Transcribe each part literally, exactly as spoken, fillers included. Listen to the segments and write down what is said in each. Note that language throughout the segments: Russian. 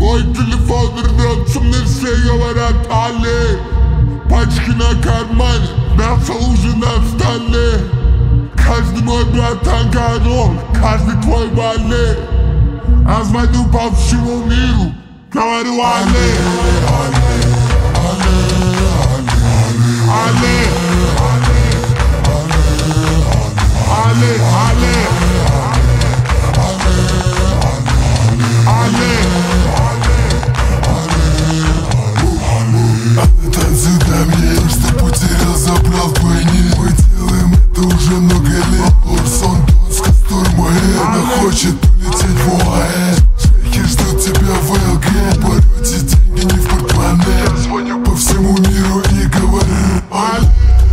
Мой телефон рвется, мне все говорят але. Пачки на кармане, мясо уже на столе. Каждый мой братан король, каждый твой балет. А звоню по всему миру, говорю але. Але, але, але, але. Танцуй на мне, что потерял, забрал вдвойне. Мы делаем это уже много лет. Орсон, Донска, Стурмуэ. Она хочет улететь в УАЭ. Шейки ждут тебя в ЛГ. Порете деньги не в портмоне. Я звоню по всему миру и говорю але.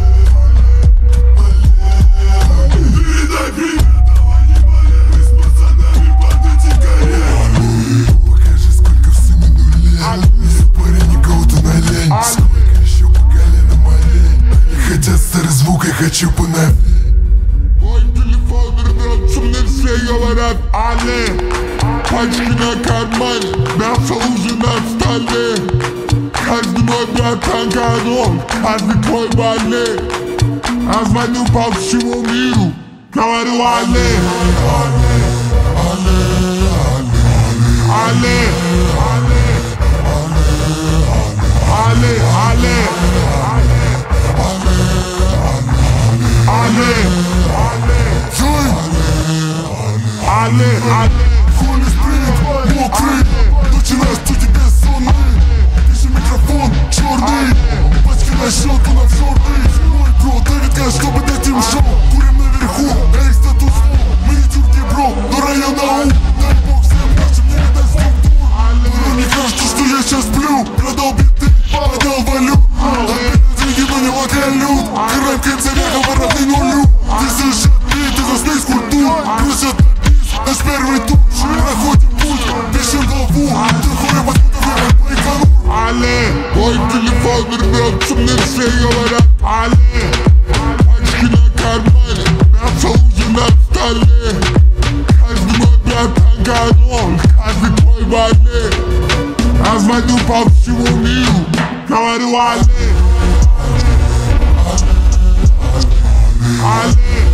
Передай привет, давай не болей. Мы с пацанами под эти горе. Покажи, сколько в сумме нулей. Если парень не кого-то налень. Сколько еще по колено молей. Они хотят старый звук, я хочу поновей. Мой телефон рвется, мне все говорят але. Пачки на кармане, мясо уже на столе. Каждый мой братан король, каждый твой балет. А звоню по всему миру, говорю але. Але, але, але, але, але, Джой, але, але. Холли спринт, мокрый, начинаешь студии бессонный. Пиши микрофон, черный, пачки на щелку на черный. Мой бро, Дэвид Кэш, чтобы дать им шоу. Курим наверху, на их статус. Мы не тюрки, бро, но район ау. Дай бог всем нашим не видать структур. Но мне кажется, что я сейчас сплю. Продал биты, поднял валют. Опять деньги, но не локалют. Краем конца века воротный нулю. Ты слышишь биты за спейс культур. Просят на бис, наш первый тур. Проходим путь, пишем главу. Ты хуя подготовил моих фанур. Але, мой телефон рвется, мне все говорят але. Пачки на кармане, мясо уже на столе. Каждый мой братан король, каждый твой балет. А звоню по всему миру, говорю але. Але.